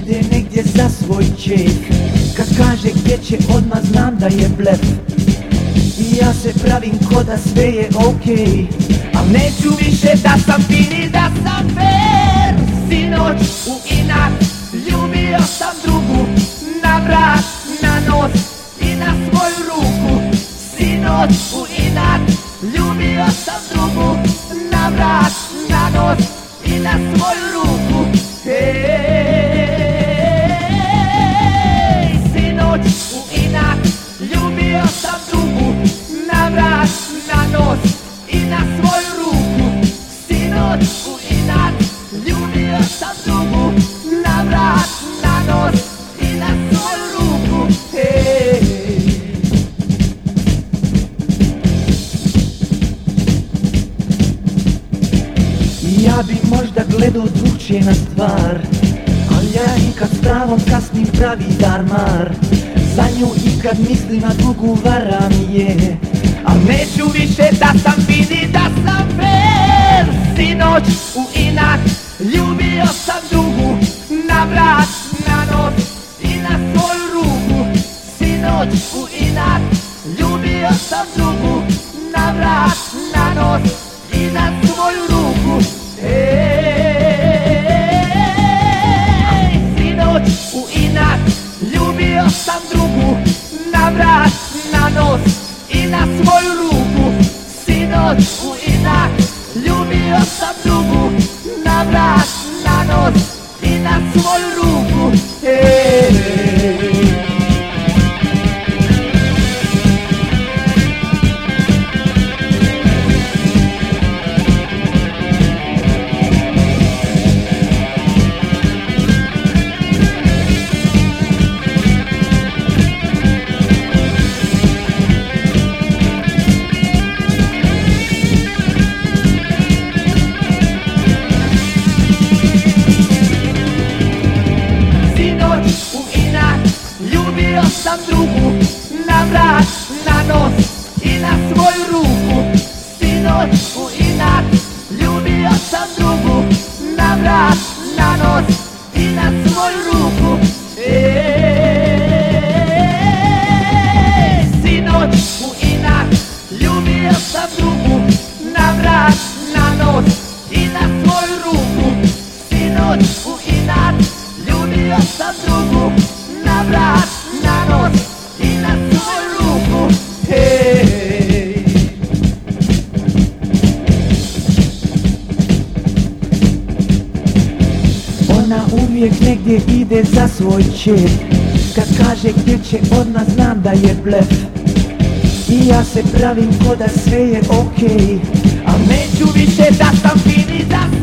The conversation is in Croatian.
ide negdje za svoj čef. Kad kaže gdje će odmah znam da je blef. I ja se pravim ko da sve je okej, al neću više da sam fin i da sam fair. Sinoć u inat ljubio sam drugu, na vrat, na nos i na svoju ruku. Sinoć u inat ljubio sam drugu, na vrat, na nos i na svoju ruku. Hej, sinoć u inat ljubio sam drugu, na vrat, na nos i na svoju ruku. Sinoć u inat ljubio sam drugu, na vrat, na nos i na svoju ruku. Hej. Ja bi možda gledao drugčije na stvar, al ja i kad s pravom kasnim pravi darmar. Za nju i kad mislim na drugu varam je, al neću više da sam fin i da sam fair. Sinoć u inat ljubio sam drugu, na vrat, na nos i na svoju ruku. Sinoć u inat ljubio sam drugu, na vrat, na nos i na svoju ruku. Ej, sinoć u inat ljubio sam drugu, na vrat, na nos i na svoju ruku. Sinoć u inat ljubio sam drugu, na vrat, na nos i na svoju ruku. Ljubio sam drugu, na vrat, na nos i na svoju ruku. Sinoć u inat ljubio sam drugu, na vrat, na nos i na svoju ruku. Sinoć u inat ljubio sam drugu, na vrat, na nos i na svoju ruku. Sinoć u inat ljubio sam drugu, na vrat, na nos i na svoju ruku. Hej. Ona uvijek negdje ide za svoj čep. Kad kaže gdje će odmah znam da je blef. I ja se pravim ko da sve je okej, al neću više da sam fin i da sam